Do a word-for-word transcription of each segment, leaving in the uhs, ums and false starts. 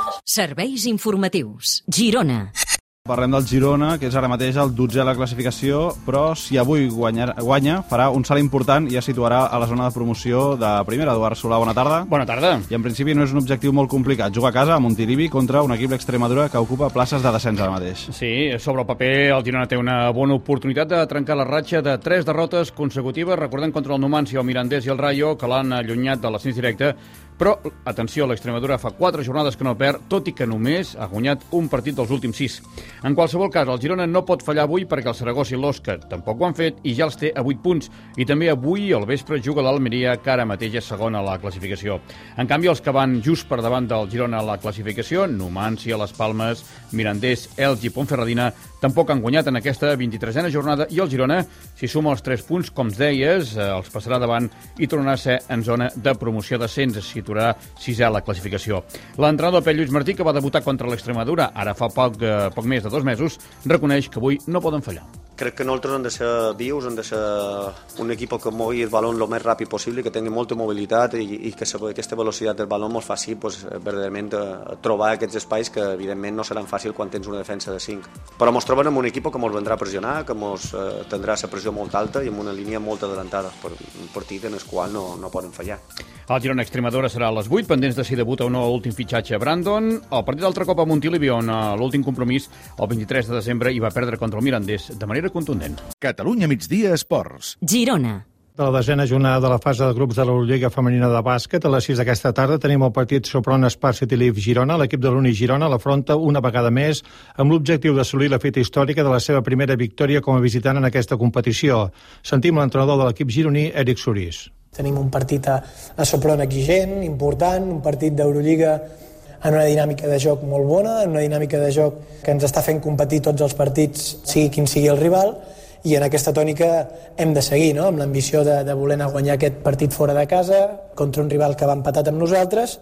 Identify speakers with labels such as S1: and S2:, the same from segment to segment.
S1: Serveis informatius. Girona.
S2: Parlem del Girona, que és ara mateix el dotzè a la classificació, però si avui guanya, guanya farà un salt important i es situarà a la zona de promoció de primera. Eduard Solà, bona tarda.
S3: Bona tarda.
S2: I en principi no és un objectiu molt complicat. Juga a casa a Montilivi contra un equip d'Extremadura que ocupa places de descens ara mateix.
S3: Sí, sobre el paper el Girona té una bona oportunitat de trencar la ratxa de tres derrotes consecutives, recordant contra el Numancia, el Mirandés i el Rayo, que l'han allunyat de l'ascens directe. Però, atenció, l'Extremadura fa quatre jornades que no perd, tot i que només ha guanyat un partit dels últims sis. En qualsevol cas, el Girona no pot fallar avui perquè el Saragossa i l'Osca tampoc ho han fet i ja els té a vuit punts. I també avui, al vespre, juga l'Almeria, que ara mateix és segona a la classificació. En canvi, els que van just per davant del Girona a la classificació, Numancia, Les Palmes, Mirandés, Elx i Ponferradina, tampoc han guanyat en aquesta vint-i-tresena jornada i el Girona, si suma els tres punts, com deies, els passarà davant i tornarà a ser en zona de promoció d'ascens, es situarà sisè a la classificació. L'entrenador Pep Lluís Martí, que va debutar contra l'Extremadura ara fa poc, eh, poc més de dos mesos, reconeix que avui no poden fallar.
S4: Crec que nosaltres hem de ser vius, hem de ser un equip que mogui el baló el més ràpid possible, que tingui molta mobilitat i, i que aquesta velocitat del baló ens faci pues, verdaderament trobar aquests espais que evidentment no seran fàcils quan tens una defensa de cinc. Però ens trobem en un equip que ens vendrà a pressionar, que ens eh, tindrà la pressió molt alta i amb una línia molt adelantada, per un partit en el qual no, no poden fallar.
S3: El Girona Extremadura serà a les vuit, pendents de si debuta o no l'últim fitxatge Brandon. El partit d'altre cop a Montilivi, on l'últim compromís, el vint-i-tres de desembre, hi va perdre contra el Mirandés de manera contundent.
S5: Catalunya migdia esports.
S1: Girona.
S6: De la desena jornada de la fase de grups de l'Eurolliga femenina de bàsquet, a les sis d'aquesta tarda tenim el partit Sopron Smart City Leaf Girona. L'equip de l'Uni Girona l'afronta una vegada més amb l'objectiu d'assolir la fita històrica de la seva primera victòria com a visitant en aquesta competició. Sentim l'entrenador de l'equip gironí, Eric Surís.
S7: Tenim un partit a, a Sopron exigent, important, un partit d'Eurolliga en una dinàmica de joc molt bona, en una dinàmica de joc que ens està fent competir tots els partits, sigui quin sigui el rival, i en aquesta tònica hem de seguir, no? Amb l'ambició de, de voler anar a guanyar aquest partit fora de casa contra un rival que va empatat amb nosaltres.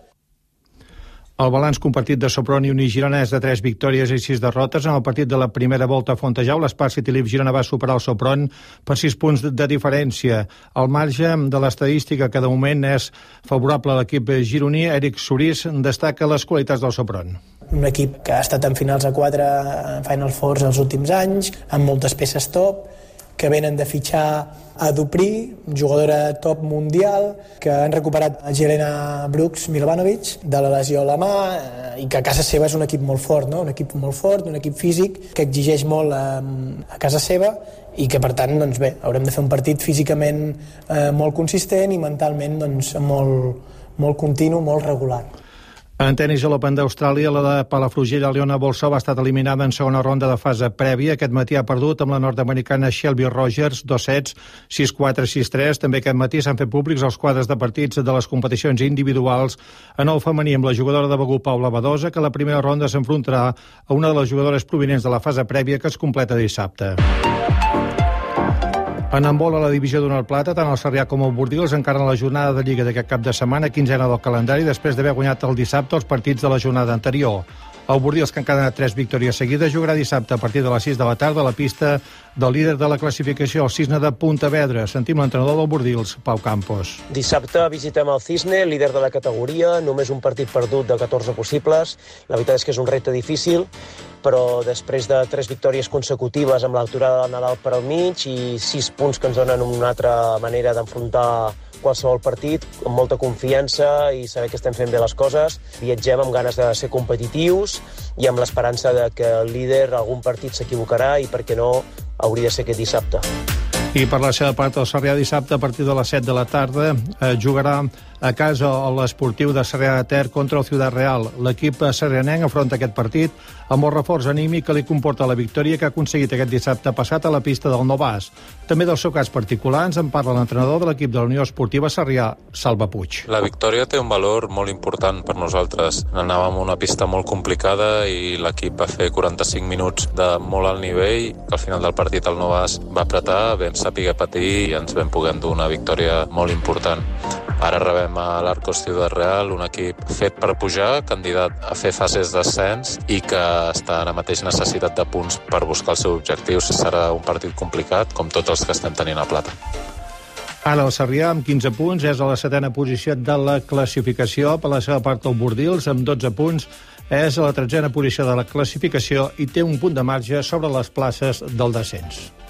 S6: El balanç compartit de Sopron i Uni Girona és de tres victòries i sis derrotes. En el partit de la primera volta a Fontejau, l'Smart City Leaf Girona va superar el Sopron per sis punts de diferència. El marge de l'estadística, que de moment és favorable a l'equip gironí, Eric Surís destaca les qualitats del Sopron.
S7: Un equip que ha estat en finals a quatre Final Fours els últims anys, amb moltes peces top, que venen de fitxar a Dupri, jugadora top mundial, que han recuperat a Jelena Brooks Milovanovic de la lesió a la mà, eh, i que a casa seva és un equip molt fort, no? Un equip molt fort, un equip físic, que exigeix molt a, a casa seva i que, per tant, doncs bé, haurem de fer un partit físicament eh, molt consistent i mentalment doncs, molt, molt continu, molt regular.
S6: En tenis a l'Open d'Austràlia, la de Palafrugell, Leona Bolsova, ha estat eliminada en segona ronda de fase prèvia. Aquest matí ha perdut amb la nord-americana Shelby Rogers, dos sets, sis quatre, sis tres. També aquest matí s'han fet públics els quadres de partits de les competicions individuals en el femení amb la jugadora de Begur, Paula Badosa, que a la primera ronda s'enfrontarà a una de les jugadores provinents de la fase prèvia que es completa dissabte. En handbol a la divisió d'Honor Plata, tant el Sarrià com el Bordils encara la jornada de Lliga d'aquest cap de setmana, quinzena del calendari, després d'haver guanyat el dissabte els partits de la jornada anterior. El Bordils, que encara ha tres victòries seguides, jugarà dissabte a partir de les sis de la tarda a la pista del líder de la classificació, el Cisne de Pontevedra. Sentim l'entrenador del Bordils, Pau Campos.
S8: Dissabte visitem el Cisne, líder de la categoria, només un partit perdut de catorze possibles. La veritat és que és un repte difícil, però després de tres victòries consecutives amb l'altura de Nadal per al mig i sis punts que ens donen una altra manera d'enfrontar qualsevol partit, amb molta confiança i saber que estem fent bé les coses. Viatgem amb ganes de ser competitius i amb l'esperança de que el líder algun partit s'equivocarà i, per què no, hauria de ser aquest dissabte.
S6: I per la seva part, el Sarrià dissabte a partir de les set de la tarda eh, jugarà a casa a l'Esportiu de Sarrià de Ter contra el Ciutat Real. L'equip sarrianenc afronta aquest partit amb el reforç anímic que li comporta la victòria que ha aconseguit aquest dissabte passat a la pista del Novàs. També del seu cas particular ens en parla l'entrenador de l'equip de la Unió Esportiva Sarrià, Salva Puig.
S9: La victòria té un valor molt important per nosaltres. Anàvem a una pista molt complicada i l'equip va fer quaranta-cinc minuts de molt alt nivell, que al final del partit el Novàs va apretar, vam saber patir i ens vam poder endur una victòria molt important. Ara rebem a l'Arcos Ciutat Real, un equip fet per pujar, candidat a fer fases d'ascens i que està ara mateix necessitat de punts per buscar els seus objectius. Serà un partit complicat, com tots els que estem tenint a Plata.
S6: Ara el Sarrià, amb quinze punts, és a la setena posició de la classificació. Per la seva part, el Bordils, amb dotze punts, és a la tretzena posició de la classificació i té un punt de marge sobre les places del descens.